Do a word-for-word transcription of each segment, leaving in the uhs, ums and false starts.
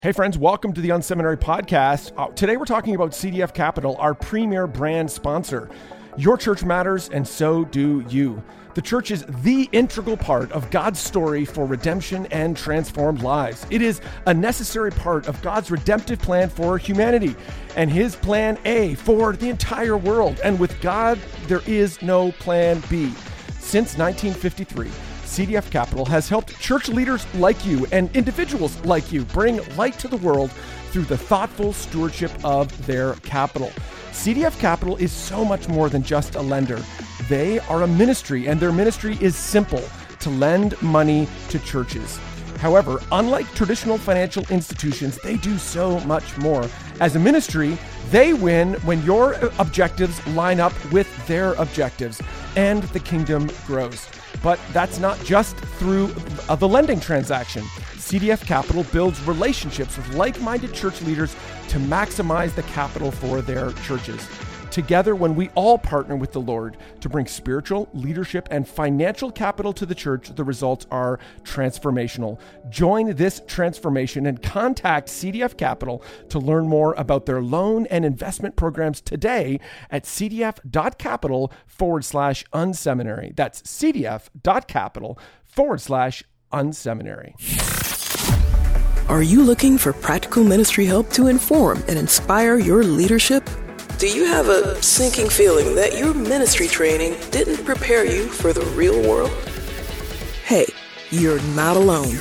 Hey friends, welcome to the Unseminary Podcast. Uh, today we're talking about C D F Capital, our premier brand sponsor. Your church matters, and so do you. The church is the integral part of God's story for redemption and transformed lives. It is a necessary part of God's redemptive plan for humanity and his plan A for the entire world. And with God, there is no plan B. Since nineteen fifty-three, C D F Capital has helped church leaders like you and individuals like you bring light to the world through the thoughtful stewardship of their capital. C D F Capital is so much more than just a lender. They are a ministry, and their ministry is simple: to lend money to churches. However, unlike traditional financial institutions, they do so much more. As a ministry, they win when your objectives line up with their objectives, and the kingdom grows. But that's not just through uh, the lending transaction. C D F Capital builds relationships with like-minded church leaders to maximize the capital for their churches. Together, when we all partner with the Lord to bring spiritual, leadership, and financial capital to the church, the results are transformational. Join this transformation and contact C D F Capital to learn more about their loan and investment programs today at cdf.capital forward slash unseminary. That's cdf.capital forward slash unseminary. Are you looking for practical ministry help to inform and inspire your leadership? Do you have a sinking feeling that your ministry training didn't prepare you for the real world? Hey, you're not alone.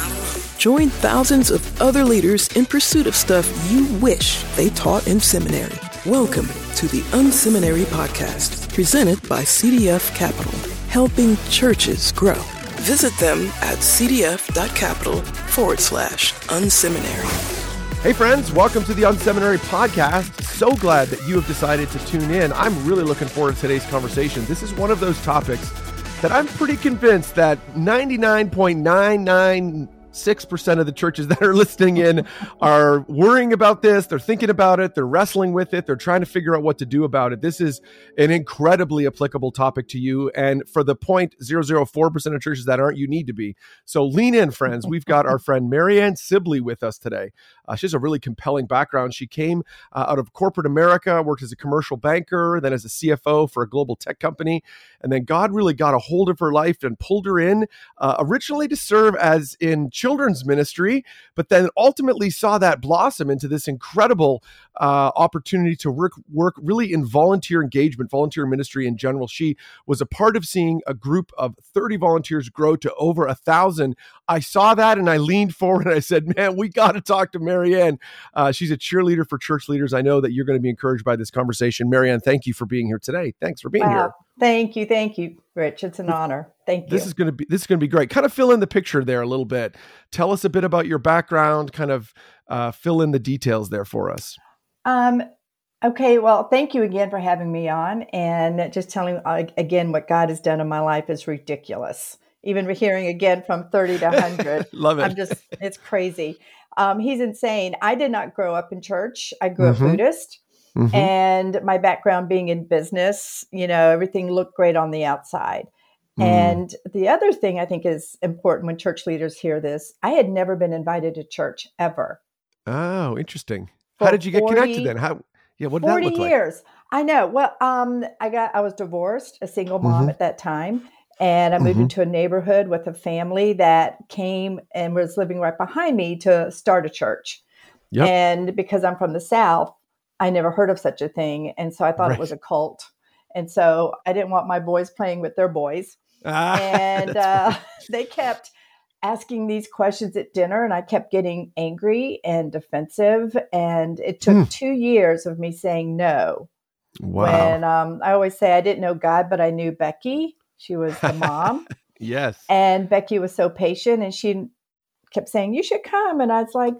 Join thousands of other leaders in pursuit of stuff you wish they taught in seminary. Welcome to the Unseminary Podcast, presented by C D F Capital, helping churches grow. Visit them at cdf.capital forward slash unseminary. Hey friends, welcome to the Unseminary Podcast. So glad that you have decided to tune in. I'm really looking forward to today's conversation. This is one of those topics that I'm pretty convinced that ninety-nine point nine nine six percent of the churches that are listening in are worrying about this. They're thinking about it. They're wrestling with it. They're trying to figure out what to do about it. This is an incredibly applicable topic to you. And for the zero point zero zero four percent of churches that aren't, you need to be. So lean in, friends. We've got our friend Marianne Sibley with us today. Uh, she has a really compelling background. She came uh, out of corporate America, worked as a commercial banker, then as a C F O for a global tech company. And then God really got a hold of her life and pulled her in, uh, originally to serve as in children's ministry, but then ultimately saw that blossom into this incredible uh, opportunity to work, work really in volunteer engagement, volunteer ministry in general. She was a part of seeing a group of thirty volunteers grow to over a thousand. I saw that and I leaned forward and I said, man, we got to talk to Marianne. Uh, she's a cheerleader for church leaders. I know that you're going to be encouraged by this conversation. Marianne, thank you for being here today. Thanks for being wow. here. Thank you. Thank you, Rich. It's an honor. Thank you. This is going to be, this is going to be great. Kind of fill in the picture there a little bit. Tell us a bit about your background, kind of uh, fill in the details there for us. Um, okay. Well, thank you again for having me on, and just telling uh, again, what God has done in my life is ridiculous. Even hearing again from thirty to one hundred. Love it. I'm just, it's crazy. Um, he's insane. I did not grow up in church. I grew Mm-hmm. up Buddhist. Mm-hmm. And my background being in business, you know, everything looked great on the outside. Mm. And the other thing I think is important when church leaders hear this, I had never been invited to church ever. Oh, interesting. For How did you get forty, connected then? How, yeah, what did that look like? forty years. I know. Well, um, I got, I was divorced, a single mom Mm-hmm. at that time. And I moved Mm-hmm. into a neighborhood with a family that came and was living right behind me to start a church. Yep. And because I'm from the South, I never heard of such a thing. And so I thought right. it was a cult. And so I didn't want my boys playing with their boys. Ah, and uh, they kept asking these questions at dinner, and I kept getting angry and defensive. And it took mm. two years of me saying no. Wow. When um, I always say I didn't know God, but I knew Becky. She was the mom. Yes. And Becky was so patient, and she kept saying, you should come. And I was like,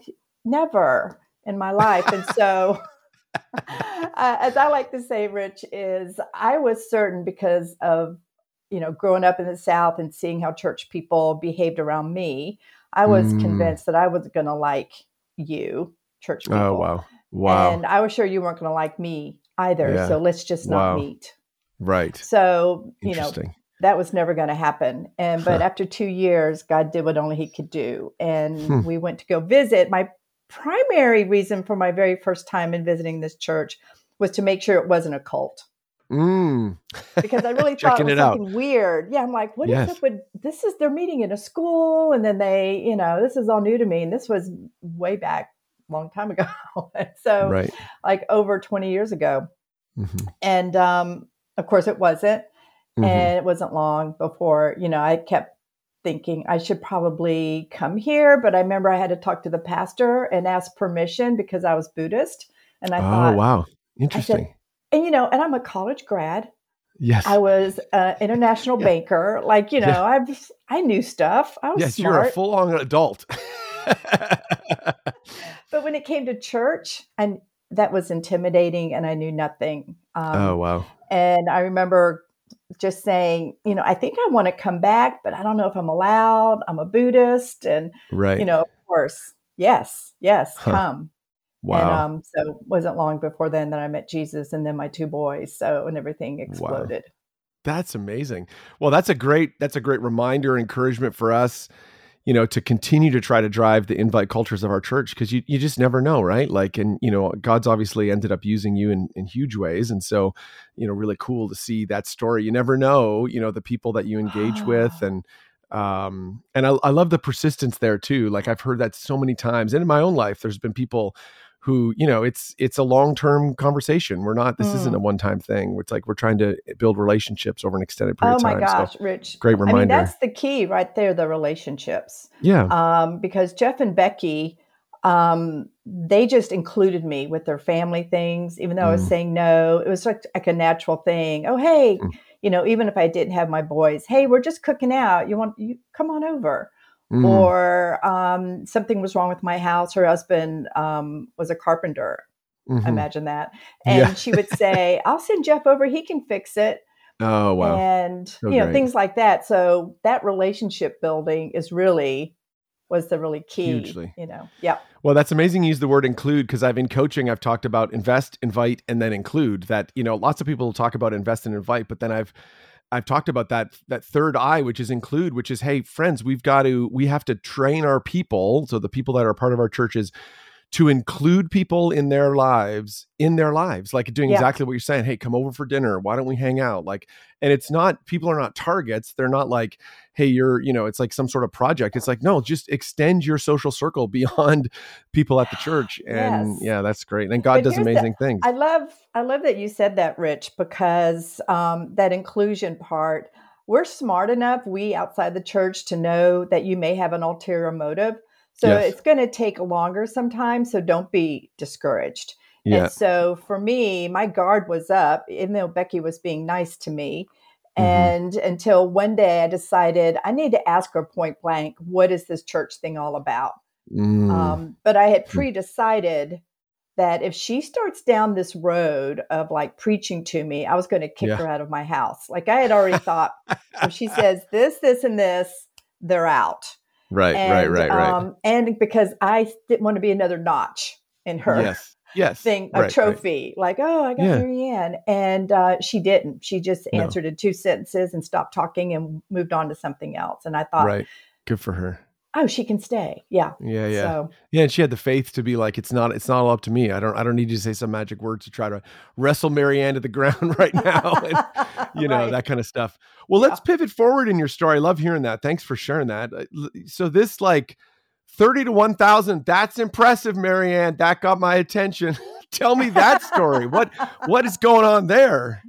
never in my life. And so... uh, as I like to say, Rich, is I was certain because of, you know, growing up in the South and seeing how church people behaved around me, I was mm. convinced that I was going to like you, church people. Oh, wow. Wow. And I was sure you weren't going to like me either. Yeah. So let's just not wow. meet. Right. So, you know, that was never going to happen. And, but huh. after two years, God did what only he could do. And hmm. we went to go visit. My primary reason for my very first time in visiting this church was to make sure it wasn't a cult. Mm. Because I really thought it was it something out. weird. Yeah, I'm like, what Yes. is up with this? Is they're meeting in a school, and then they, you know, this is all new to me, and this was way back a long time ago. so, right. like over twenty years ago, mm-hmm. and um, of course, it wasn't, Mm-hmm. and it wasn't long before, you know, I kept thinking I should probably come here, but I remember I had to talk to the pastor and ask permission because I was Buddhist, and I oh, thought, wow, interesting. I said, and you know, and I'm a college grad. Yes. I was an international yeah. banker. Like, you know, yeah. I've, I knew stuff. I was yes, smart. You're a full-on adult. But when it came to church, and that was intimidating, and I knew nothing. Um, oh, wow. And I remember just saying, you know, I think I want to come back, but I don't know if I'm allowed. I'm a Buddhist. And, right. you know, of course, yes, yes, huh. come. Wow. And um, so it wasn't long before then that I met Jesus and then my two boys. So, and everything exploded. Wow. That's amazing. Well, that's a great, that's a great reminder, encouragement for us, you know, to continue to try to drive the invite cultures of our church. Cause you, you just never know. Right. Like, and, you know, God's obviously ended up using you in, in huge ways. And so, you know, really cool to see that story. You never know, you know, the people that you engage with, and, um, and I, I love the persistence there too. Like I've heard that so many times, and in my own life, there's been people who, you know, it's, it's a long-term conversation. We're not, this mm. isn't a one-time thing. It's like, we're trying to build relationships over an extended period oh of time. Oh my gosh, so, Rich. Great reminder. I mean, that's the key right there, the relationships. Yeah. Um, because Jeff and Becky, um, they just included me with their family things, even though mm. I was saying no. It was like, like a natural thing. Oh, hey, mm. you know, even if I didn't have my boys, hey, we're just cooking out. You want, you come on over. Mm. Or um, something was wrong with my house. Her husband um, was a carpenter. Mm-hmm. Imagine that. And yeah. she would say, I'll send Jeff over. He can fix it. Oh, wow. And, so you know, great. things like that. So that relationship building is really, was the really key. Hugely. You know, yeah. Well, that's amazing you use the word include, because I've in coaching, I've talked about invest, invite, and then include. That, you know, lots of people talk about invest and invite, but then I've I've talked about that, that third I, which is include, which is, hey, friends, we've got to, we have to train our people. So the people that are part of our churches to include people in their lives, in their lives, like doing yeah. exactly what you're saying. Hey, come over for dinner. Why don't we hang out? Like, and it's not, people are not targets. They're not like, hey, you're, you know, it's like some sort of project. It's like, no, just extend your social circle beyond people at the church. And yes. yeah, that's great. And God but does amazing the, things. I love, I love that you said that, Rich, because um, that inclusion part, we're smart enough, we outside the church, to know that you may have an ulterior motive. So yes. it's going to take longer sometimes. So don't be discouraged. Yeah. And so for me, my guard was up, even though Becky was being nice to me. Mm-hmm. And until one day I decided I need to ask her point blank, what is this church thing all about? Mm. Um, but I had pre-decided that if she starts down this road of like preaching to me, I was going to kick yeah. her out of my house. Like I had already thought, if she says this, this, and this, they're out. Right, and, right, right, right. Um, and because I didn't want to be another notch in her yes, yes, thing, a right, trophy, right. like, oh, I got yeah. Marianne. And uh, she didn't. She just no. answered in two sentences and stopped talking and moved on to something else. And I thought, right, good for her. Oh, she can stay. Yeah. Yeah. Yeah. So. Yeah. And she had the faith to be like, it's not, it's not all up to me. I don't, I don't need you to say some magic words to try to wrestle Marianne to the ground right now. And, you know, right. that kind of stuff. Well, yeah. let's pivot forward in your story. I love hearing that. Thanks for sharing that. So this like thirty to one thousand, that's impressive, Marianne. That got my attention. Tell me that story. What, what is going on there?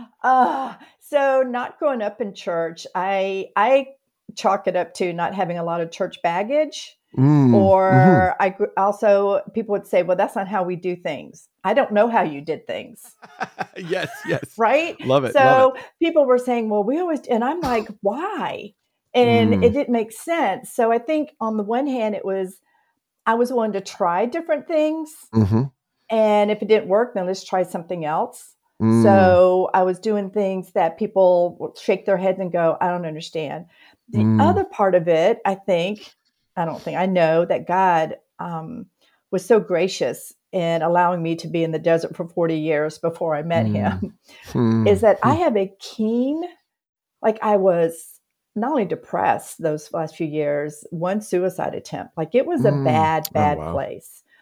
Uh, so not growing up in church, I, I, chalk it up to not having a lot of church baggage. Mm, or mm-hmm. I also, people would say, well, that's not how we do things. I don't know how you did things. yes, yes. Right? Love it. So love it. people were saying, well, we always, and I'm like, why? And mm. it didn't make sense. So I think on the one hand, it was, I was willing to try different things. Mm-hmm. And if it didn't work, then let's try something else. Mm. So I was doing things that people would shake their heads and go, I don't understand. The mm. other part of it, I think, I don't think, I know that God um, was so gracious in allowing me to be in the desert for forty years before I met mm. him, mm. is that mm. I have a keen, like I was not only depressed those last few years, one suicide attempt, like it was a mm. bad, bad oh, wow. place.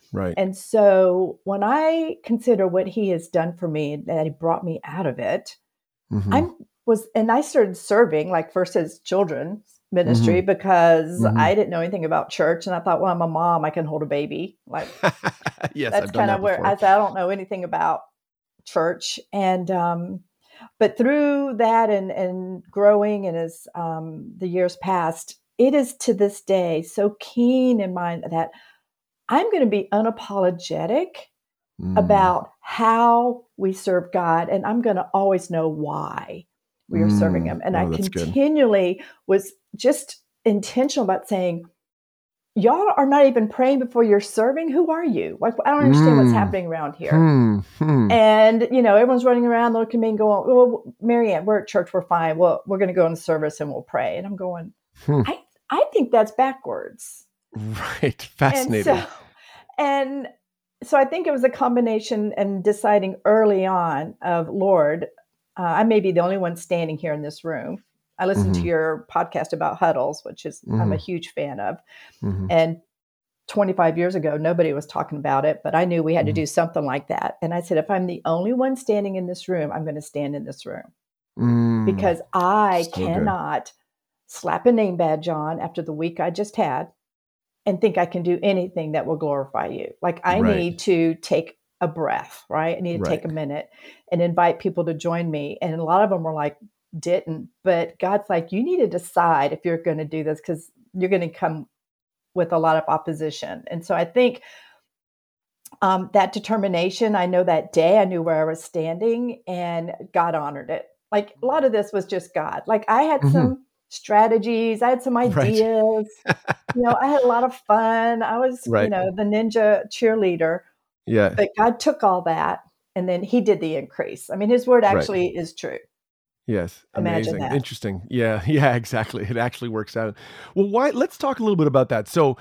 Right. And so when I consider what he has done for me and that he brought me out of it, mm-hmm. I was, and I started serving like first as children's ministry mm-hmm. because mm-hmm. I didn't know anything about church. And I thought, well, I'm a mom, I can hold a baby. Like yes, that's kind of that where I said, I don't know anything about church. And, um, but through that and, and growing and as um, the years passed, it is to this day so keen in mind that I'm going to be unapologetic mm. about how we serve God. And I'm going to always know why we are mm. serving him. And oh, I continually good. was just intentional about saying, y'all are not even praying before you're serving. Who are you? Like, I don't understand mm. what's happening around here. Hmm. Hmm. And, you know, everyone's running around looking at me and going, well, Marianne, we're at church. We're fine. Well, we're going to go in the service and we'll pray. And I'm going, hmm. I, I think that's backwards. Right. Fascinating. And so, and so I think it was a combination and deciding early on of, Lord, uh, I may be the only one standing here in this room. I listened mm-hmm. to your podcast about huddles, which is mm-hmm. I'm a huge fan of. Mm-hmm. And twenty-five years ago, nobody was talking about it, but I knew we had mm-hmm. to do something like that. And I said, if I'm the only one standing in this room, I'm going to stand in this room mm. because I so cannot good. slap a name badge on after the week I just had and think I can do anything that will glorify you. Like I right. need to take a breath, right? I need to right. take a minute and invite people to join me. And a lot of them were like, didn't, but God's like, you need to decide if you're going to do this because you're going to come with a lot of opposition. And so I think um, that determination, I know that day I knew where I was standing and God honored it. Like a lot of this was just God. Like I had mm-hmm. some strategies, I had some ideas, right. you know, I had a lot of fun. I was, right. you know, the ninja cheerleader. Yeah. But God took all that and then he did the increase. I mean, his word actually right. is true. Yes. Imagine Amazing. that. Interesting. Yeah. Yeah, exactly. It actually works out. Well, why, let's talk a little bit about that. So,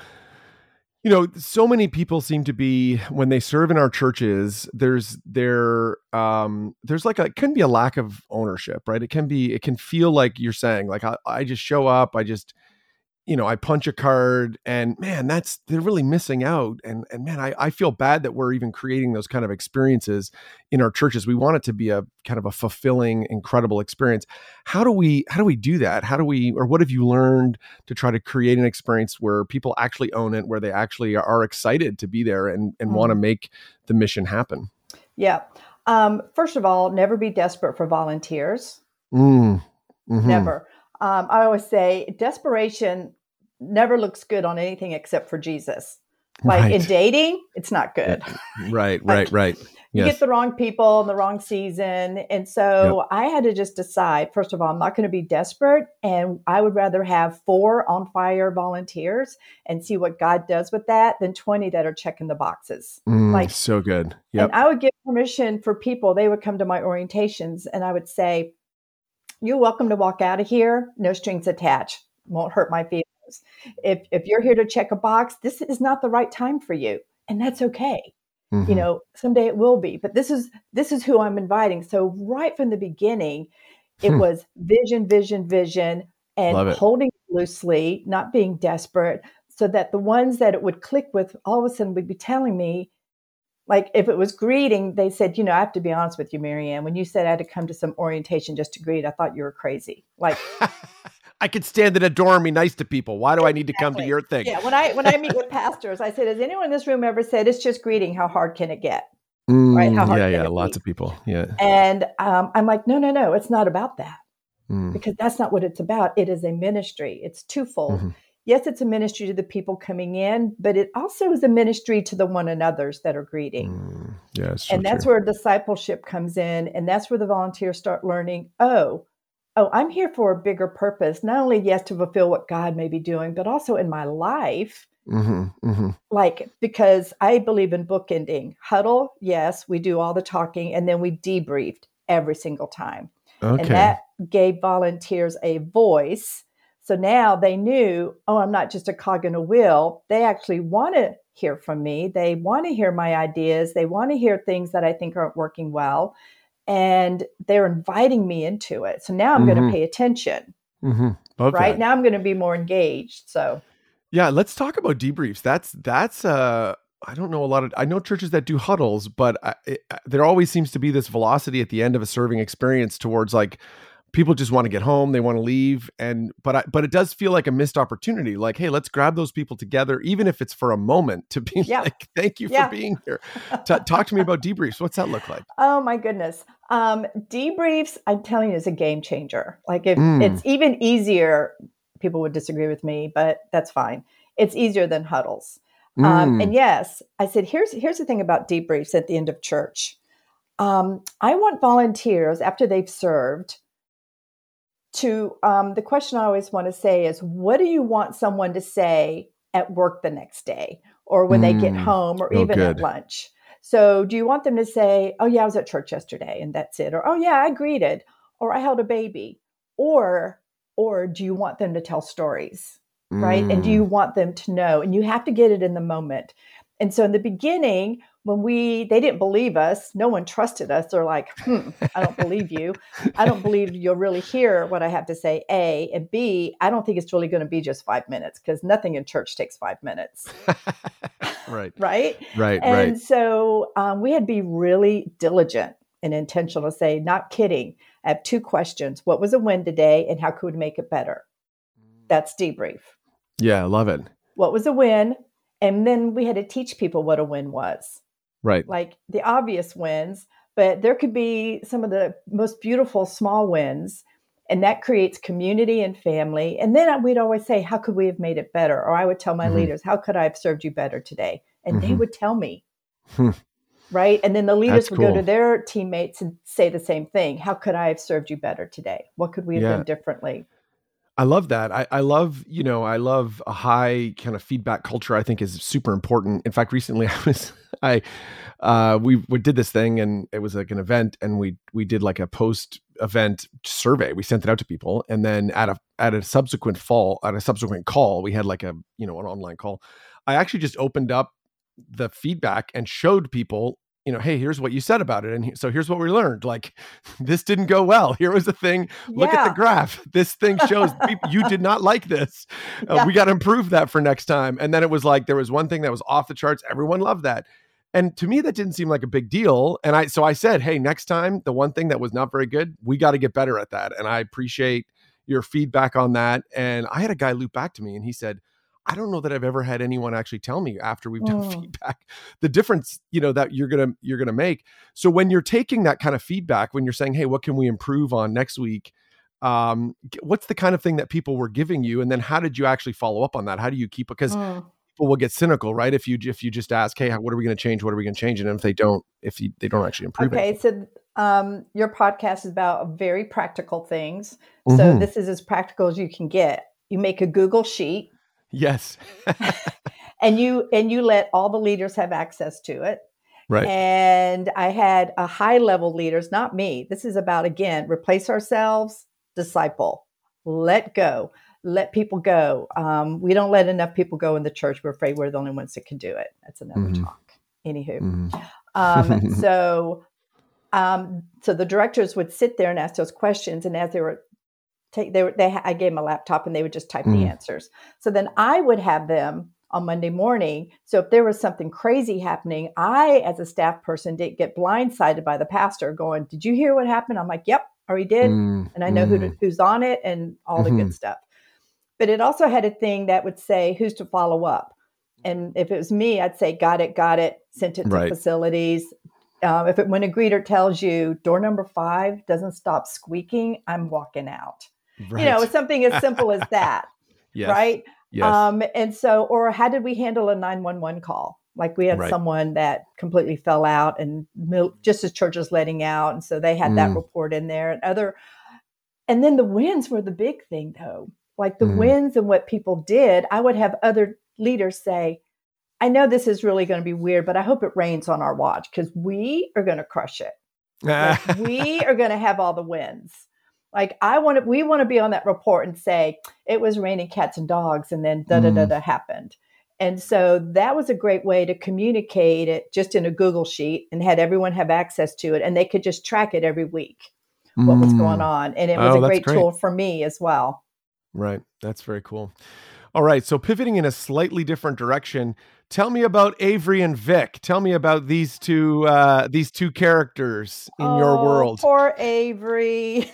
you know, so many people seem to be, when they serve in our churches, there's there, um, there's like a, it can be a lack of ownership, right? It can be, it can feel like you're saying like, I, I just show up, I just, you know, I punch a card and man, that's, they're really missing out. And, and man, I, I feel bad that we're even creating those kind of experiences in our churches. We want it to be a kind of a fulfilling, incredible experience. How do we, how do we do that? How do we, or what have you learned to try to create an experience where people actually own it, where they actually are excited to be there and, and mm. want to make the mission happen? Yeah. Um, first of all, never be desperate for volunteers. Mm. Mm-hmm. Never. Um, I always say desperation never looks good on anything except for Jesus. Like right. in dating, it's not good. Right, right, like, right. You yes. get the wrong people in the wrong season. And so yep. I had to just decide, first of all, I'm not going to be desperate. And I would rather have four on fire volunteers and see what God does with that than twenty that are checking the boxes. Mm, like so good. Yep. And I would give permission for people. They would come to my orientations and I would say, you're welcome to walk out of here. No strings attached. Won't hurt my feelings. If if you're here to check a box, this is not the right time for you. And that's okay. Mm-hmm. You know, someday it will be. But this is this is who I'm inviting. So right from the beginning, it hmm. was vision, vision, vision, and holding loosely, not being desperate, so that the ones that it would click with all of a sudden would be telling me, like if it was greeting, they said, you know, I have to be honest with you, Marianne, when you said I had to come to some orientation just to greet, I thought you were crazy. Like I could stand in a door and be nice to people. Why do I need to come to your thing? Yeah. When I, when I meet with pastors, I said, has anyone in this room ever said it's just greeting? How hard can it get? Mm, right. How hard yeah. Yeah. Lots be? of people. Yeah. And um, I'm like, no, no, no, it's not about that mm. because that's not what it's about. It is a ministry. It's twofold. Mm-hmm. Yes, it's a ministry to the people coming in, but it also is a ministry to the one another's that are greeting. Mm, yeah, so and that's true. where discipleship comes in. And that's where the volunteers start learning, oh, oh, I'm here for a bigger purpose. Not only, yes, to fulfill what God may be doing, but also in my life. Mm-hmm, mm-hmm. Like, because I believe in bookending. Huddle, yes, we do all the talking, and then we debriefed every single time. Okay. And that gave volunteers a voice. So now they knew, oh, I'm not just a cog in a wheel. They actually want to hear from me. They want to hear my ideas. They want to hear things that I think aren't working well. And they're inviting me into it. So now I'm mm-hmm. going to pay attention. Mm-hmm. Right that. now I'm going to be more engaged. So yeah, let's talk about debriefs. That's, that's, uh, I don't know a lot of, I know churches that do huddles, but I, it, there always seems to be this velocity at the end of a serving experience towards like, people just want to get home, they want to leave. And, but I, but it does feel like a missed opportunity. Like, hey, let's grab those people together, even if it's for a moment, to be yeah. like, thank you yeah. for being here. T- talk to me about debriefs. What's that look like? Oh my goodness. Um, debriefs, I'm telling you, is a game changer. Like if mm. it's even easier, people would disagree with me, but that's fine. It's easier than huddles. Um, and yes, I said, here's, here's the thing about debriefs at the end of church. Um, I want volunteers after they've served to, um, the question I always want to say is, what do you want someone to say at work the next day or when mm. they get home or oh, even good. At lunch? So do you want them to say, oh yeah, I was at church yesterday and that's it. Or, oh yeah, I greeted, or I held a baby, or, or do you want them to tell stories? Right. Mm. And do you want them to know? And you have to get it in the moment. And so in the beginning, when we, they didn't believe us, no one trusted us. They're like, hmm, I don't believe you. I don't believe you'll really hear what I have to say, A. And B, I don't think it's really going to be just five minutes because nothing in church takes five minutes. Right. Right. Right. And right. so um, we had to be really diligent and intentional to say, not kidding. I have two questions. What was a win today and how could we make it better? That's debrief. Yeah, I love it. What was a win? And then we had to teach people what a win was. Right. Like the obvious wins, but there could be some of the most beautiful small wins, and that creates community and family. And then we'd always say, how could we have made it better? Or I would tell my mm-hmm. leaders, how could I have served you better today? And mm-hmm. they would tell me. Right. And then the leaders That's would cool. go to their teammates and say the same thing. How could I have served you better today? What could we have yeah. done differently? I love that. I, I love, you know, I love a high kind of feedback culture. I think is super important. In fact, recently I was, I, uh, we, we did this thing and it was like an event and we, we did like a post event survey. We sent it out to people. And then at a, at a subsequent fall, at a subsequent call, we had like a, you know, an online call. I actually just opened up the feedback and showed people, you know, hey, here's what you said about it. And he, so here's what we learned. Like, this didn't go well. Here was the thing. Look yeah. at the graph. This thing shows people, you did not like this. Uh, yeah. We got to improve that for next time. And then it was like, there was one thing that was off the charts. Everyone loved that. And to me, that didn't seem like a big deal. And I, so I said, hey, next time, the one thing that was not very good, we got to get better at that. And I appreciate your feedback on that. And I had a guy loop back to me and he said, I don't know that I've ever had anyone actually tell me after we've done mm. feedback, the difference, you know, that you're going to, you're going to make. So when you're taking that kind of feedback, when you're saying, hey, what can we improve on next week? Um, what's the kind of thing that people were giving you? And then how did you actually follow up on that? How do you keep, because mm. people will get cynical, right? If you, if you just ask, hey, what are we going to change? What are we going to change? And if they don't, if you, they don't actually improve okay, it. So um, your podcast is about very practical things. So mm-hmm. this is as practical as you can get. You make a Google sheet. Yes. and you and you let all the leaders have access to it. Right. And I had a high level leaders, not me. This is about, again, replace ourselves, disciple, let go, let people go. Um, we don't let enough people go in the church. We're afraid we're the only ones that can do it. That's another mm-hmm. talk. Anywho. Mm-hmm. Um, so, um, so the directors would sit there and ask those questions. And as they were Take, they were, they, I gave them a laptop and they would just type mm. the answers. So then I would have them on Monday morning. So if there was something crazy happening, I, as a staff person, didn't get blindsided by the pastor going, did you hear what happened? I'm like, yep, or he did. Mm. And I know mm. who to, who's on it and all the mm-hmm. good stuff. But it also had a thing that would say who's to follow up. And if it was me, I'd say, got it, got it, sent it to right. facilities. Um, if it, when a greeter tells you door number five doesn't stop squeaking, I'm walking out. Right. You know, it's something as simple as that, yes. right? Yes. Um, and so, or how did we handle a nine one one call? Like we had right. someone that completely fell out and mil- just as church was letting out. And so they had mm. that report in there and other, and then the wins were the big thing though. Like the mm. wins and what people did, I would have other leaders say, I know this is really going to be weird, but I hope it rains on our watch because we are going to crush it. Like, we are going to have all the wins. Like I want to, we want to be on that report and say it was raining cats and dogs and then da da da da happened. And so that was a great way to communicate it just in a Google sheet and had everyone have access to it and they could just track it every week, what mm. was going on. And it was oh, a great, great tool for me as well. Right. That's very cool. All right. So pivoting in a slightly different direction, tell me about Avery and Vic. Tell me about these two uh, these two characters in oh, your world. Poor Avery.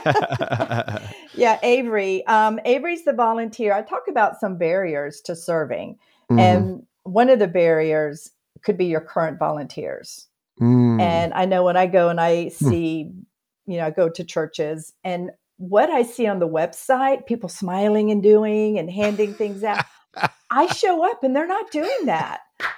yeah, Avery. Um, Avery's the volunteer. I talk about some barriers to serving. Mm-hmm. And one of the barriers could be your current volunteers. Mm. And I know when I go and I see, mm. you know, I go to churches, and what I see on the website, people smiling and doing and handing things out, I show up and they're not doing that.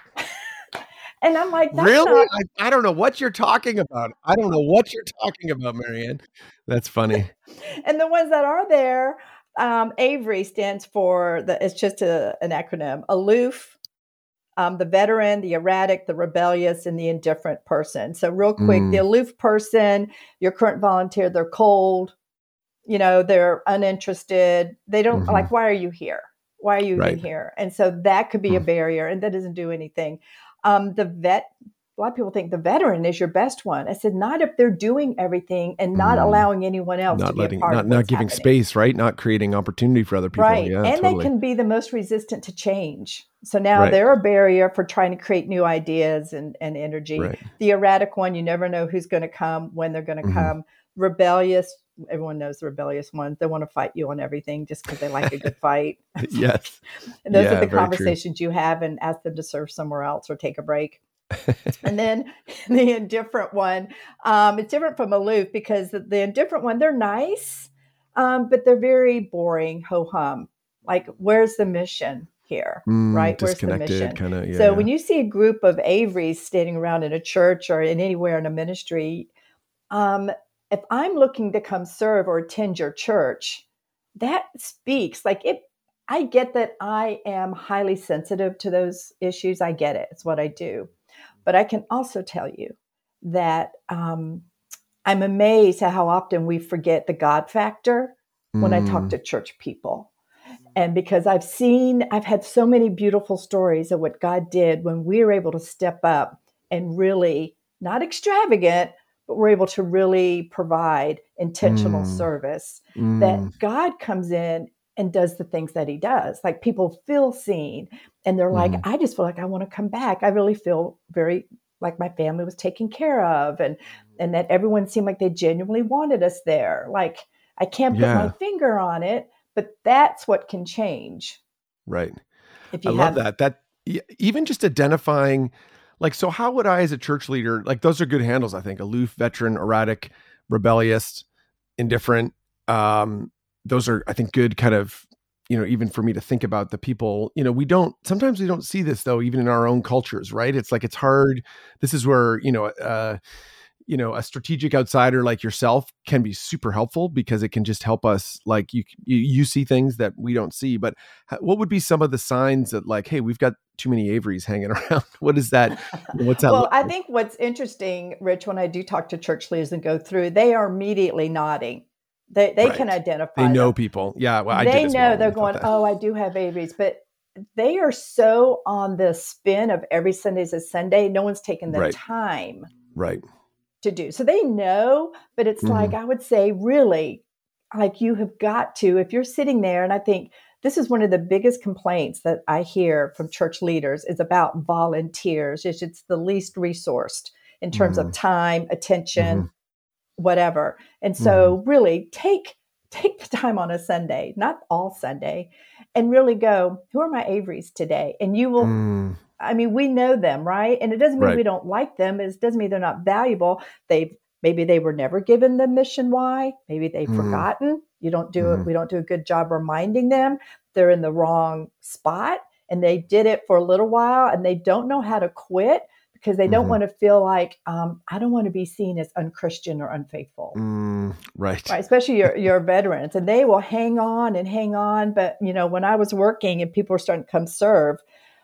And I'm like, that's really? Not- I, I don't know what you're talking about. I don't know what you're talking about, Marianne. That's funny. And the ones that are there, um, Avery stands for, the. it's just a, an acronym, aloof, um, the veteran, the erratic, the rebellious, and the indifferent person. So real quick, mm. the aloof person, your current volunteer, they're cold, you know, they're uninterested. They don't mm-hmm. like, why are you here? Why are you right. even here? And so that could be mm. a barrier, and that doesn't do anything. Um, the vet, a lot of people think the veteran is your best one. I said, not if they're doing everything and not mm. allowing anyone else not to letting, be a part not, of what's not giving happening. space, right? Not creating opportunity for other people. Right. Yeah, and totally. They can be the most resistant to change. So now right. they're a barrier for trying to create new ideas and, and energy. Right. The erratic one, you never know who's going to come, when they're going to mm-hmm. come. Rebellious, everyone knows the rebellious ones. They want to fight you on everything just because they like a good fight. Yes. And those yeah, are the conversations true. You have, and ask them to serve somewhere else or take a break. And then the indifferent one, um, it's different from aloof, because the, the indifferent one, they're nice, um, but they're very boring, ho-hum. Like, where's the mission here, mm, right? Where's the mission? Kinda, yeah, so yeah. when you see a group of Averys standing around in a church or in anywhere in a ministry, um, if I'm looking to come serve or attend your church, that speaks like it. I get that I am highly sensitive to those issues. I get it. It's what I do. But I can also tell you that um, I'm amazed at how often we forget the God factor when mm. I talk to church people. And because I've seen, I've had so many beautiful stories of what God did when we were able to step up and really, not extravagant, but we're able to really provide intentional mm. service, mm. that God comes in and does the things that he does. Like, people feel seen, and they're like, mm-hmm. I just feel like I want to come back. I really feel very like my family was taken care of, and, and that everyone seemed like they genuinely wanted us there. Like, I can't put yeah. my finger on it, but that's what can change. Right. If you I have, love that. That even just identifying, like, so how would I as a church leader, like, those are good handles, I think: aloof, veteran, erratic, rebellious, indifferent. Um, those are, I think, good kind of, you know, even for me to think about the people, you know, we don't, sometimes we don't see this though, even in our own cultures, right? It's like, it's hard. This is where, you know, uh, you know, a strategic outsider like yourself can be super helpful, because it can just help us, like, you, you, you see things that we don't see. But what would be some of the signs that, like, hey, we've got too many Averys hanging around? What is that? What's that? Well, I think what's interesting, Rich, when I do talk to church leaders and go through, they are immediately nodding. They they right. can identify. They know them. people. Yeah. Well, I they did as know well they're going, oh, I do have Averys, but they are so on the spin of every Sunday's a Sunday. No one's taken the right. time right. to do. So they know, but it's mm-hmm. like, I would say, really, like, you have got to, if you're sitting there, and I think this is one of the biggest complaints that I hear from church leaders is about volunteers. It's, it's the least resourced in terms mm-hmm. of time, attention, mm-hmm. whatever. And so mm. really take take the time on a Sunday, not all Sunday, and really go, who are my Averys today? And you will, mm. I mean, we know them, right? And it doesn't mean right. we don't like them. It doesn't mean they're not valuable. They've, maybe they were never given the mission why. Maybe they've mm. forgotten. You don't do mm. it. We don't do a good job reminding them. They're in the wrong spot, and they did it for a little while, and they don't know how to quit, because they don't mm-hmm. want to feel like, um, I don't want to be seen as unchristian or unfaithful. Mm, right. Right. Especially your, your veterans. And they will hang on and hang on. But, you know, when I was working and people were starting to come serve,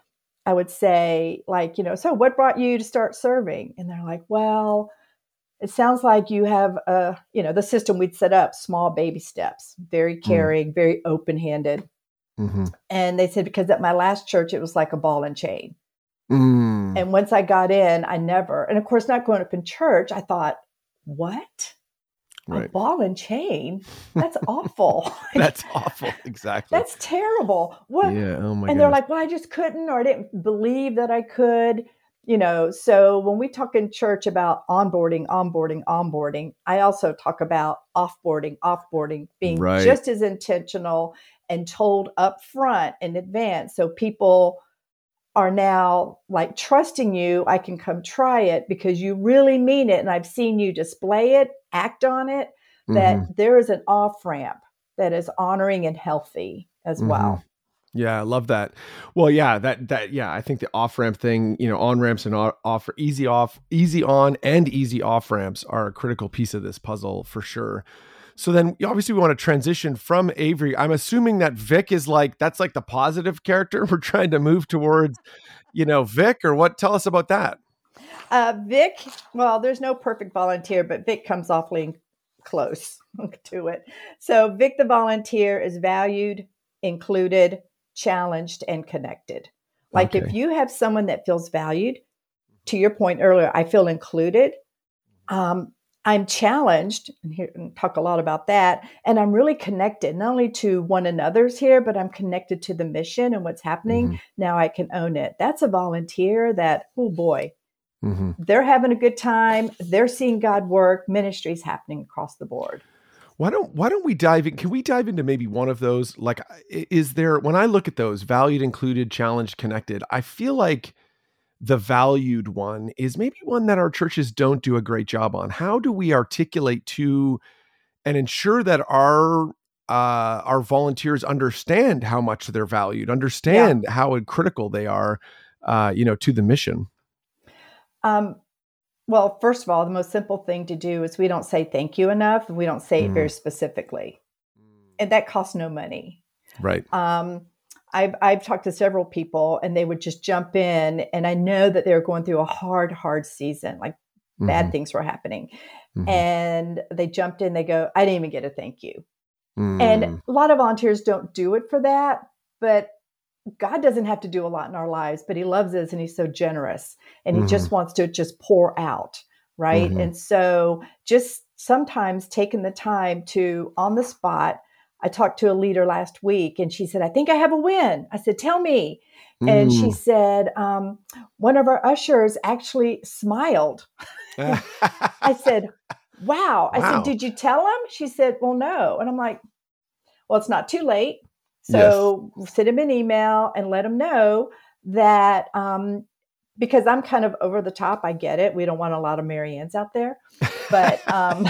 I would say, like, you know, so what brought you to start serving? And they're like, well, it sounds like you have, a, you know, the system we'd set up, small baby steps, very caring, mm. very open-handed. Mm-hmm. And they said, because at my last church, it was like a ball and chain. Mm. And once I got in, I never, and of course, not growing up in church, I thought, what? Right. A ball and chain? That's awful. That's awful. Exactly. That's terrible. What? Yeah. Oh my and goodness. they're like, well, I just couldn't, or I didn't believe that I could, you know. So when we talk in church about onboarding, onboarding, onboarding, I also talk about offboarding, offboarding, being Right. just as intentional and told up front in advance. So people are now like trusting you. I can come try it because you really mean it. And I've seen you display it, act on it, that Mm-hmm. there is an off ramp that is honoring and healthy as Mm-hmm. well. Yeah, I love that. Well, yeah, that, that, yeah, I think the off ramp thing, you know, on ramps and off, easy off, easy on and easy off ramps are a critical piece of this puzzle for sure. So then obviously we want to transition from Avery. I'm assuming that Vic is like, that's like the positive character. We're trying to move towards, you know, Vic, or what? Tell us about that. Uh, Vic, well, there's no perfect volunteer, but Vic comes awfully close to it. So Vic, the volunteer, is valued, included, challenged, and connected. Like Okay. if you have someone that feels valued, to your point earlier, I feel included. Um, I'm challenged, and here and talk a lot about that. And I'm really connected, not only to one another's here, but I'm connected to the mission and what's happening. Mm-hmm. Now I can own it. That's a volunteer that, oh boy, Mm-hmm. they're having a good time. They're seeing God work. Ministry's happening across the board. Why don't why don't we dive in? Can we dive into maybe one of those? Like, is there, when I look at those, valued, included, challenged, connected, I feel like the valued one is maybe one that our churches don't do a great job on. How do we articulate to and ensure that our uh, our volunteers understand how much they're valued, understand yeah. how critical they are, uh, you know, to the mission? Um, well, first of all, the most simple thing to do is we don't say thank you enough. We don't say mm. it very specifically. And that costs no money. Right. Um, I've, I've talked to several people and they would just jump in. And I know that they were going through a hard, hard season, like mm-hmm. bad things were happening. Mm-hmm. And they jumped in, they go, I didn't even get a thank you. Mm. And a lot of volunteers don't do it for that, but God doesn't have to do a lot in our lives, but he loves us and he's so generous and he mm-hmm. just wants to just pour out. Right. Mm-hmm. And so just sometimes taking the time to, on the spot, I talked to a leader last week and she said, I think I have a win. I said, tell me. Mm. And she said, um, one of our ushers actually smiled. I said, wow. I wow. said, did you tell him? She said, well, no. And I'm like, well, it's not too late. So yes. send him an email and let him know that, um, because I'm kind of over the top. I get it. We don't want a lot of Mary Ann's out there, but, um,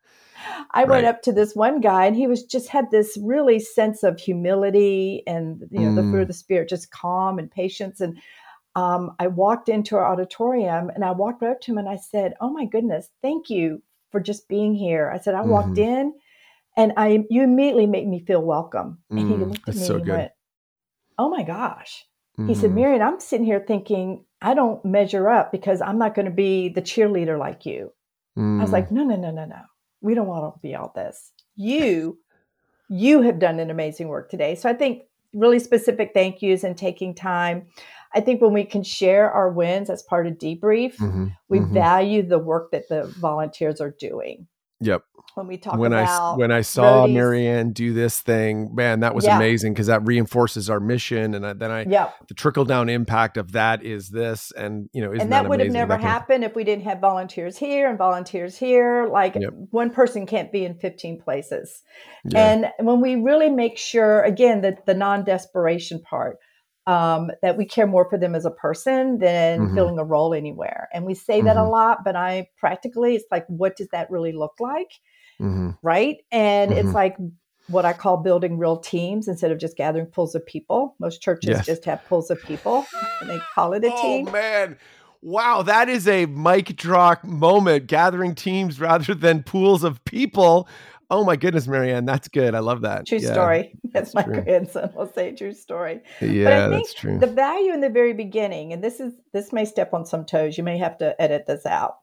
I right. went up to this one guy and he was just had this really sense of humility and, you know, mm. the fruit of the Spirit, just calm and patience. And, um, I walked into our auditorium and I walked up to him and I said, oh my goodness, thank you for just being here. I said, I mm-hmm. walked in. And I, you immediately make me feel welcome. And he mm, looked at me so and good. went, oh my gosh. Mm-hmm. He said, Mary Ann, I'm sitting here thinking, I don't measure up because I'm not going to be the cheerleader like you. Mm. I was like, no, no, no, no, no. We don't want to be all this. You, you have done an amazing work today. So I think really specific thank yous and taking time. I think when we can share our wins as part of debrief, mm-hmm. we mm-hmm. value the work that the volunteers are doing. Yep. When we talk when about I when I saw roadies, Mary Ann do this thing, man, that was yeah. amazing because that reinforces our mission, and I, then I yep. the trickle down impact of that is this, and you know, isn't and that, that would amazing? have never that happened if we didn't have volunteers here and volunteers here. Like yep. one person can't be in fifteen places, yeah. and when we really make sure, again, that the non-desperation part. Um, that we care more for them as a person than mm-hmm. filling a role anywhere. And we say that mm-hmm. a lot, but I practically, it's like, what does that really look like? Mm-hmm. Right. And mm-hmm. it's like what I call building real teams instead of just gathering pools of people. Most churches yes. just have pools of people and they call it a oh, team. Oh man. Wow. That is a mic drop moment, gathering teams rather than pools of people. Oh my goodness, Mary Ann, that's good. I love that. True yeah, story. That's, that's my true. grandson will say true story. Yeah, but I think that's true. The value in the very beginning, and this is this may step on some toes. You may have to edit this out.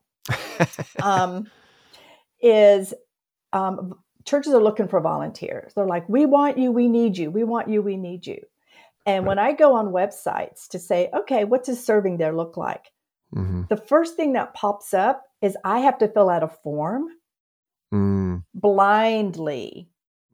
um, is um, churches are looking for volunteers. They're like, we want you, we need you, we want you, we need you. And right. when I go on websites to say, okay, what does serving there look like? Mm-hmm. The first thing that pops up is I have to fill out a form. mm. blindly.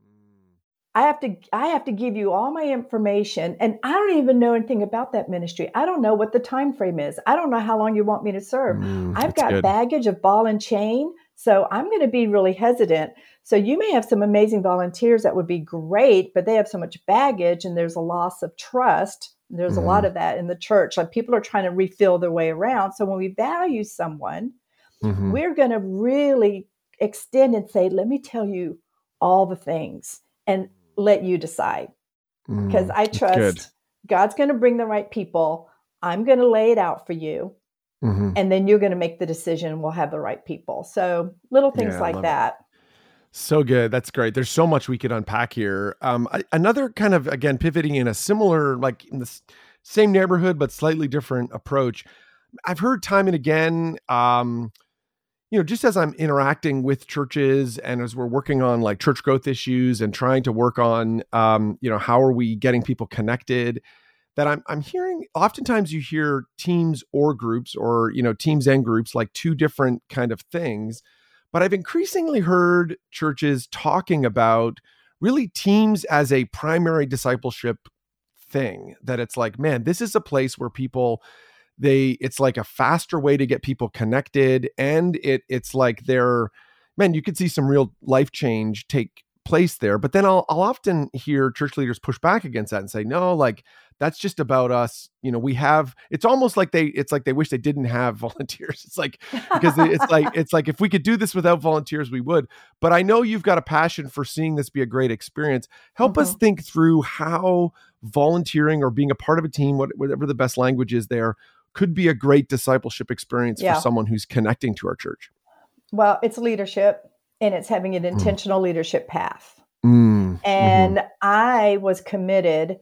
I have to, I have to give you all my information, and I don't even know anything about that ministry. I don't know what the time frame is. I don't know how long you want me to serve. Mm, I've got good. baggage of ball and chain, so I'm going to be really hesitant. So you may have some amazing volunteers that would be great, but they have so much baggage, and there's a loss of trust. There's mm. a lot of that in the church. Like people are trying to refill their way around. So when we value someone, mm-hmm. we're going to really extend and say, let me tell you all the things, and let you decide, because mm, I trust God's going to bring the right people. I'm going to lay it out for you. Mm-hmm. And then you're going to make the decision. We'll have the right people. So little things yeah, like that. It. So good. That's great. There's so much we could unpack here. Um, I, another kind of, again, pivoting in a similar, like in the same neighborhood, but slightly different approach. I've heard time and again, um, you know, just as I'm interacting with churches and as we're working on like church growth issues and trying to work on, um, you know, how are we getting people connected, that I'm I'm hearing, oftentimes you hear teams or groups or, you know, teams and groups, like two different kind of things. But I've increasingly heard churches talking about really teams as a primary discipleship thing, that it's like, man, this is a place where people, They, it's like a faster way to get people connected. And it it's like they're, man, you could see some real life change take place there. But then I'll, I'll often hear church leaders push back against that and say, no, like, that's just about us. You know, we have, it's almost like they, it's like they wish they didn't have volunteers. It's like, because it's like, it's like, if we could do this without volunteers, we would. But I know you've got a passion for seeing this be a great experience. Help mm-hmm. us think through how volunteering or being a part of a team, whatever the best language is there, could be a great discipleship experience yeah. for someone who's connecting to our church. Well, it's leadership, and it's having an intentional mm. leadership path. Mm. And mm-hmm. I was committed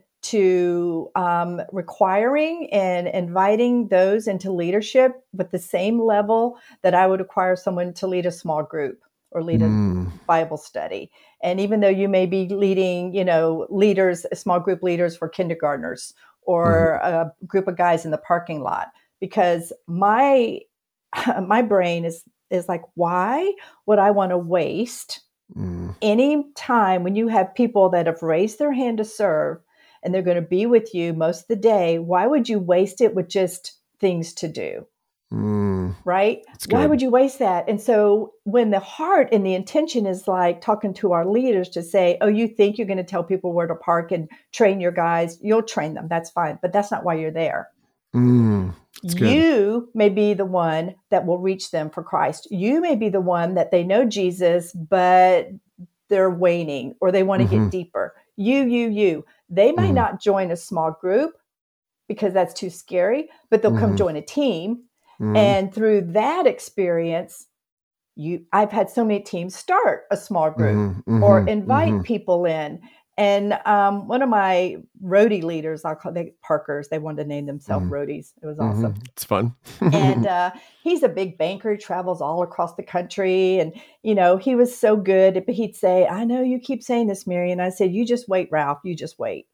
to um, requiring and inviting those into leadership with the same level that I would require someone to lead a small group or lead mm. a Bible study. And even though you may be leading, you know, leaders, small group leaders for kindergartners, or mm-hmm. a group of guys in the parking lot, because my my brain is is like, why would I want to waste mm. any time when you have people that have raised their hand to serve and they're going to be with you most of the day? Why would you waste it with just things to do? Mm. Right? Why would you waste that? And so when the heart and the intention is like talking to our leaders to say, oh, you think you're going to tell people where to park and train your guys, you'll train them. That's fine. But that's not why you're there. Mm. You may be the one that will reach them for Christ. You may be the one that they know Jesus, but they're waning or they want to mm-hmm. get deeper. You, you, you. They might mm. not join a small group because that's too scary, but they'll mm. come join a team. Mm. And through that experience, you, I've had so many teams start a small group mm-hmm, or invite mm-hmm. people in. And um, one of my roadie leaders, I'll call them Parkers. They wanted to name themselves mm-hmm. roadies. It was awesome. Mm-hmm. It's fun. and uh, he's a big banker. He travels all across the country. And, you know, he was so good. But he'd say, I know you keep saying this, Mary. And I said, you just wait, Ralph. You just wait.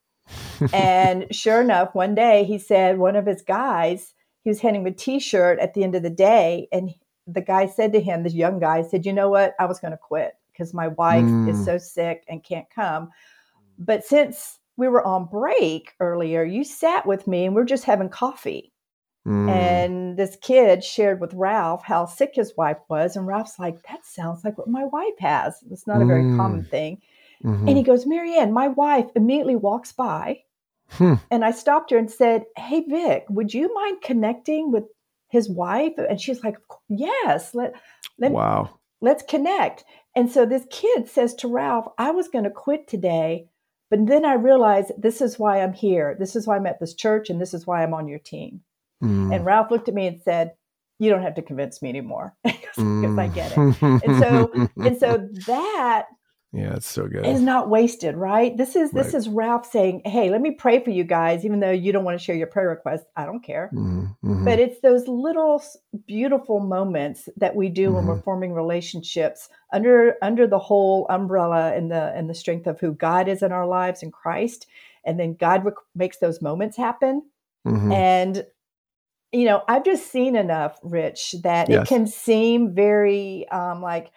And sure enough, one day he said one of his guys, he was handing him a T-shirt at the end of the day. And the guy said to him, this young guy said, you know what? I was going to quit because my wife mm. is so sick and can't come. But since we were on break earlier, you sat with me and we're just having coffee. Mm. And this kid shared with Ralph how sick his wife was. And Ralph's like, that sounds like what my wife has. It's not a very mm. common thing. Mm-hmm. And he goes, Marianne, my wife immediately walks by. Hmm. And I stopped her and said, hey, Vic, would you mind connecting with his wife? And she's like, yes, let, let, wow. let's connect. And so this kid says to Ralph, I was going to quit today, but then I realized this is why I'm here. This is why I'm at this church, and this is why I'm on your team. Mm. And Ralph looked at me and said, you don't have to convince me anymore because mm. I get it. And so, and so that yeah, it's so good. Is not wasted, right? This is this right. is Ralph saying, hey, let me pray for you guys, even though you don't want to share your prayer request. I don't care. Mm-hmm. But it's those little beautiful moments that we do mm-hmm. when we're forming relationships under under the whole umbrella and the and the strength of who God is in our lives in Christ. And then God rec- makes those moments happen. Mm-hmm. And, you know, I've just seen enough, Rich, that yes. it can seem very um, like,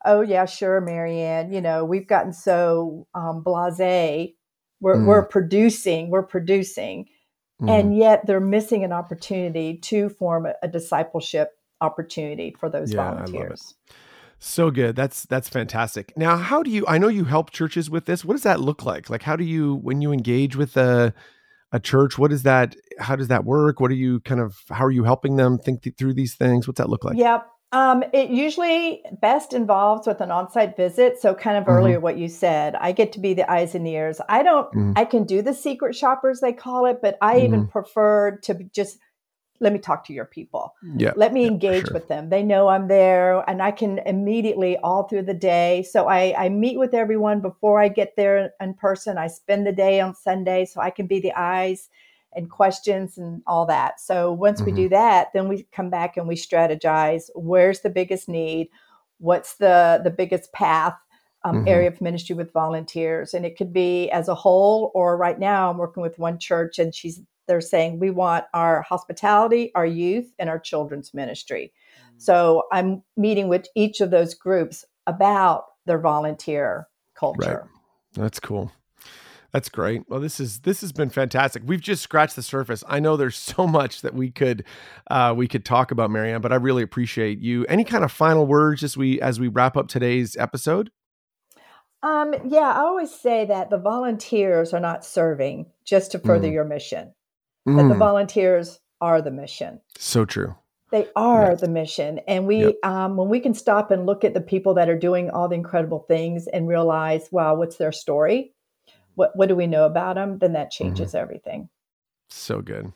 oh yeah, sure, Marianne. You know, we've gotten so um, blasé. We're, mm. we're producing, we're producing. Mm. And yet they're missing an opportunity to form a, a discipleship opportunity for those yeah, volunteers. I love it. So good. That's, that's fantastic. Now, how do you, I know you help churches with this. What does that look like? Like, how do you, when you engage with a, a church, what is that, how does that work? What are you kind of, how are you helping them think th- through these things? What's that look like? Yep. Um, it usually best involves with an on-site visit. So kind of mm-hmm. earlier what you said, I get to be the eyes and ears. I don't, mm-hmm. I can do the secret shoppers, they call it, but I mm-hmm. even prefer to just, let me talk to your people. Yeah, let me yeah, engage sure. with them. They know I'm there and I can immediately all through the day. So I, I meet with everyone before I get there in person. I spend the day on Sunday so I can be the eyes and questions and all that. So once mm-hmm. we do that, then we come back and we strategize. Where's the biggest need? What's the, the biggest path, um, mm-hmm. area of ministry with volunteers? And it could be as a whole, or right now I'm working with one church and she's, they're saying we want our hospitality, our youth, and our children's ministry. Mm-hmm. So I'm meeting with each of those groups about their volunteer culture. Right. That's cool. That's great. Well, this is this has been fantastic. We've just scratched the surface. I know there's so much that we could uh, we could talk about, Marianne, but I really appreciate you. Any kind of final words as we as we wrap up today's episode? Um, yeah, I always say that the volunteers are not serving just to further mm. your mission. Mm. That the volunteers are the mission. So true. They are yes. the mission. And we, yep. um, when we can stop and look at the people that are doing all the incredible things and realize, wow, what's their story? What what do we know about them? Then that changes mm-hmm. everything. So good.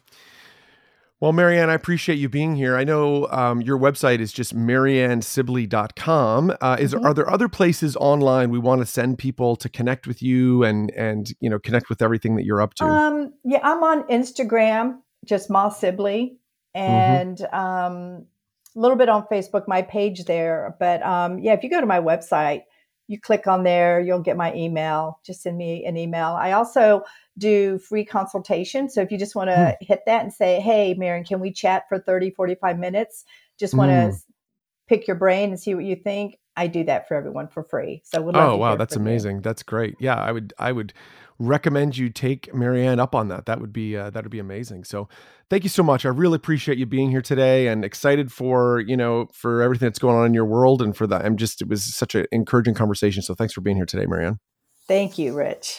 Well, Marianne, I appreciate you being here. I know um, your website is just marianne sibley dot com. Uh, is mm-hmm. Are there other places online we want to send people to connect with you and and you know connect with everything that you're up to? Um, yeah, I'm on Instagram, just Ma Sibley, and mm-hmm. um, a little bit on Facebook, my page there. But um, yeah, if you go to my website, you click on there, you'll get my email. Just send me an email. I also do free consultation. So if you just want to mm. hit that and say, hey, Marianne, can we chat for thirty, forty-five minutes? Just want to mm. pick your brain and see what you think. I do that for everyone for free. So we'd love Oh, to wow. hear That's from amazing. you. That's great. Yeah, I would, I would recommend you take Marianne up on that. That would be, uh, that would be amazing. So thank you so much. I really appreciate you being here today and excited for, you know, for everything that's going on in your world and for that. I'm just, it was such an encouraging conversation. So thanks for being here today, Marianne. Thank you, Rich.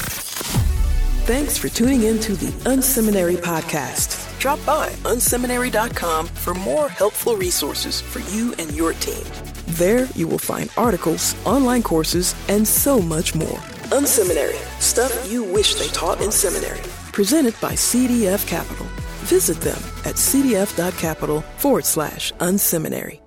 Thanks for tuning in to the Unseminary Podcast. Drop by unseminary dot com for more helpful resources for you and your team. There you will find articles, online courses, and so much more. Unseminary, stuff you wish they taught in seminary. Presented by C D F Capital. Visit them at cdf.capital forward slash unseminary.